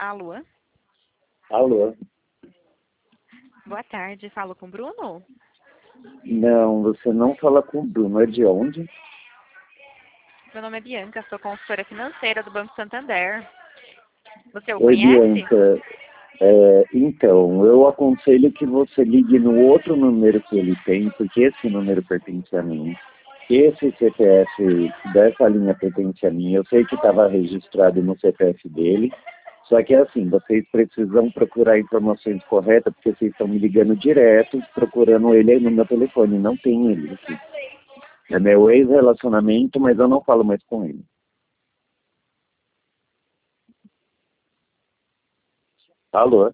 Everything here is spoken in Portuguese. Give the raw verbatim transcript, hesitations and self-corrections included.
Alô? Alô? Boa tarde, falo com o Bruno? Não, você não fala com o Bruno. É de onde? Meu nome é Bianca, sou consultora financeira do Banco Santander. Você o Oi, conhece? Bianca. É, então, eu aconselho que você ligue no outro número que ele tem, porque esse número pertence a mim. Esse C P F dessa linha pertence a mim. Eu sei que estava registrado no C P F dele, só que é assim, vocês precisam procurar informações corretas, porque vocês estão me ligando direto, procurando ele aí no meu telefone. Não tem ele aqui. É meu ex-relacionamento, mas eu não falo mais com ele. Alô?